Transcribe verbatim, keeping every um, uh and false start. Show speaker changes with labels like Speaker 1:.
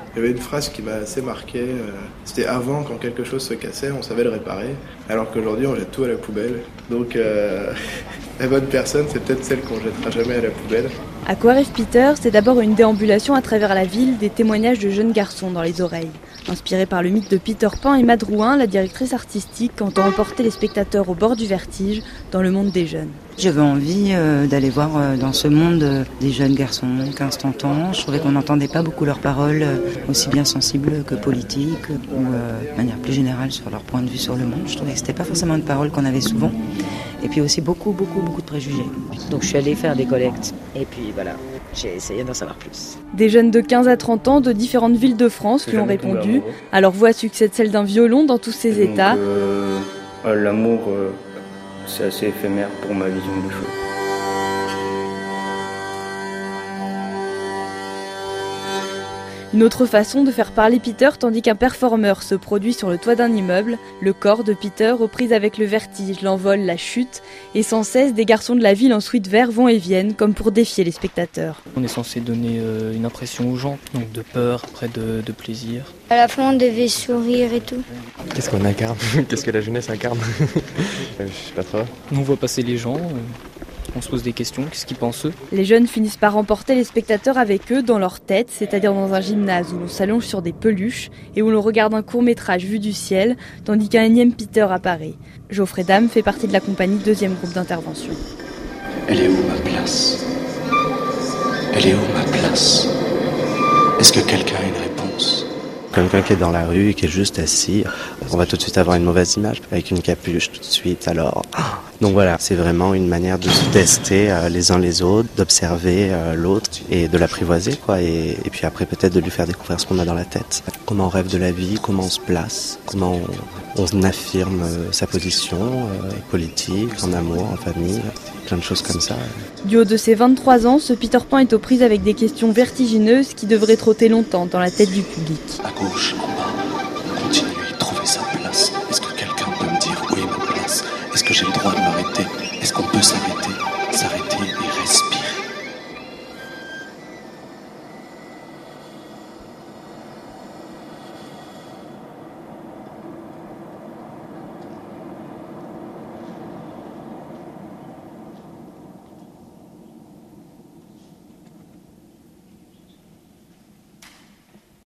Speaker 1: Il y avait une phrase qui m'a assez marqué, euh, c'était avant, quand quelque chose se cassait, on savait le réparer, alors qu'aujourd'hui on jette tout à la poubelle. Donc euh, la bonne personne, c'est peut-être celle qu'on jettera jamais à la poubelle.
Speaker 2: À quoi rêve Peter, c'est d'abord une déambulation à travers la ville, des témoignages de jeunes garçons dans les oreilles. Inspirée par le mythe de Peter Pan, Emma Drouin, la directrice artistique, entend emporter les spectateurs au bord du vertige dans le monde des jeunes.
Speaker 3: J'avais envie euh, d'aller voir euh, dans ce monde euh, des jeunes garçons, quinze trente ans. Je trouvais qu'on n'entendait pas beaucoup leurs paroles, euh, aussi bien sensibles que politiques, ou euh, de manière plus générale sur leur point de vue sur le monde. Je trouvais que c'était pas forcément une parole qu'on avait souvent. Et puis aussi beaucoup, beaucoup, beaucoup de préjugés.
Speaker 4: Donc je suis allée faire des collectes. Et puis voilà, j'ai essayé d'en savoir plus.
Speaker 2: Des jeunes de quinze à trente ans de différentes villes de France lui ont répondu. À leur voix succède celle d'un violon dans tous ses
Speaker 5: donc,
Speaker 2: états.
Speaker 5: Euh, euh, l'amour, euh, c'est assez éphémère pour ma vision des choses.
Speaker 2: Une autre façon de faire parler Peter tandis qu'un performeur se produit sur le toit d'un immeuble, le corps de Peter aux prises avec le vertige, l'envol, la chute, et sans cesse des garçons de la ville en sweat vert vont et viennent comme pour défier les spectateurs.
Speaker 6: On est censé donner euh, une impression aux gens, donc de peur, après de, de plaisir.
Speaker 7: À la fin on devait sourire et tout.
Speaker 8: Qu'est-ce qu'on incarne? Qu'est-ce que la jeunesse incarne? Je sais pas trop.
Speaker 6: On voit passer les gens, euh, on se pose des questions, qu'est-ce qu'ils pensent eux?
Speaker 2: Les jeunes finissent par emporter les spectateurs avec eux dans leur tête, c'est-à-dire dans un gymnase où l'on s'allonge sur des peluches et où l'on regarde un court-métrage vu du ciel, tandis qu'un énième Peter apparaît. Geoffrey Dame fait partie de la compagnie deuxième groupe d'intervention.
Speaker 9: Elle est où ma place? Elle est où ma place? Est-ce que quelqu'un a une réponse?
Speaker 10: Quelqu'un qui est dans la rue et qui est juste assis, on va tout de suite avoir une mauvaise image, avec une capuche tout de suite, alors... Donc voilà, c'est vraiment une manière de se tester euh, les uns les autres, d'observer euh, l'autre et de l'apprivoiser, quoi, et, et puis après peut-être de lui faire découvrir ce qu'on a dans la tête. Comment on rêve de la vie, comment on se place, comment on, on affirme euh, sa position euh, politique, en amour, en famille, plein de choses comme ça.
Speaker 2: Du haut de ses vingt-trois ans, ce Peter Pan est aux prises avec des questions vertigineuses qui devraient trotter longtemps dans la tête du public.
Speaker 9: À gauche, en bas, on continue à trouver sa place. Est-ce que quelqu'un peut me dire où est ma place? Est-ce que j'ai le droit de m'arrêter? Est-ce qu'on peut s'arrêter?